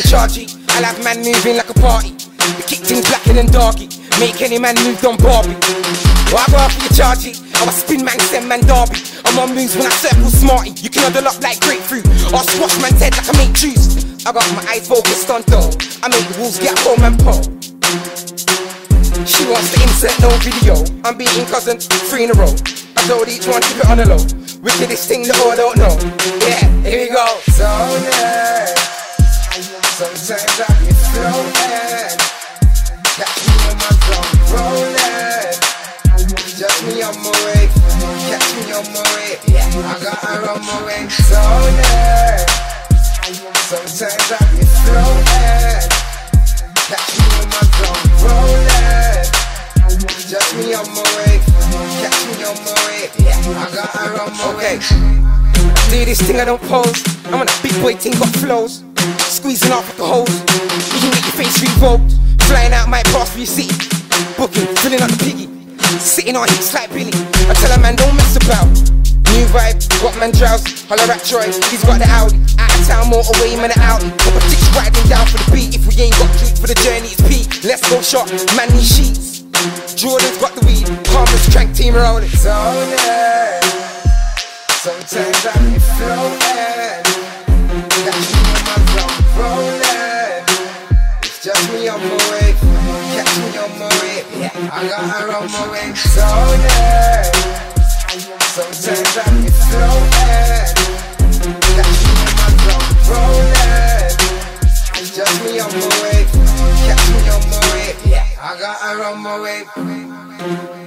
chargy. I'll have man moving like a party. We kick things blacker than darky. Make any man move on Barbie. Well, I go after your chargy. I was spin man, send man derby. I'm on moves when I circle smarty. You can huddle up like grapefruit or squash man's head like I make juice. I got my eyes focused on dough. I make the wolves get home and pull. She wants to insert no video. I'm beating cousin 3 in a row. I told each one keep it on the low. Wickedest thing the all don't know. Yeah, here we go. So nice. Sometimes I get floating. Catch me in my zone, rolling. Just me on my way. Catch me on my way. I got her on my way. So nice. Sometimes I get floating. Catch me in my zone, rolling. Just me on my way. Catch me on my way. I got her on my way. Do this thing I don't pose. I'm on a big boy thing, got flows. Squeezing off with the hose. You can get your face revoked. Flying out my pass for your city. Booking, filling up the piggy. Sitting on hips like Billy. I tell a man don't mess about. New vibe, got man drowsy. Holler at Troy, he's got the Audi. Out of town, motorway, man an Audi. Couple chicks riding down for the beat. If we ain't got drink for the journey, it's peak. Let's go shop, man need sheets. Jordan's got the weed. Palmer's crank team rolling. So nice. Sometimes I get floating. Catch me in my zone, rolling. It's just me on my way. Catch me on my way. I got her on my way. So nice. Sometimes I get floating. Catch me in my zone, rolling. It's just me on my way. Catch me on my way. I got her on my way.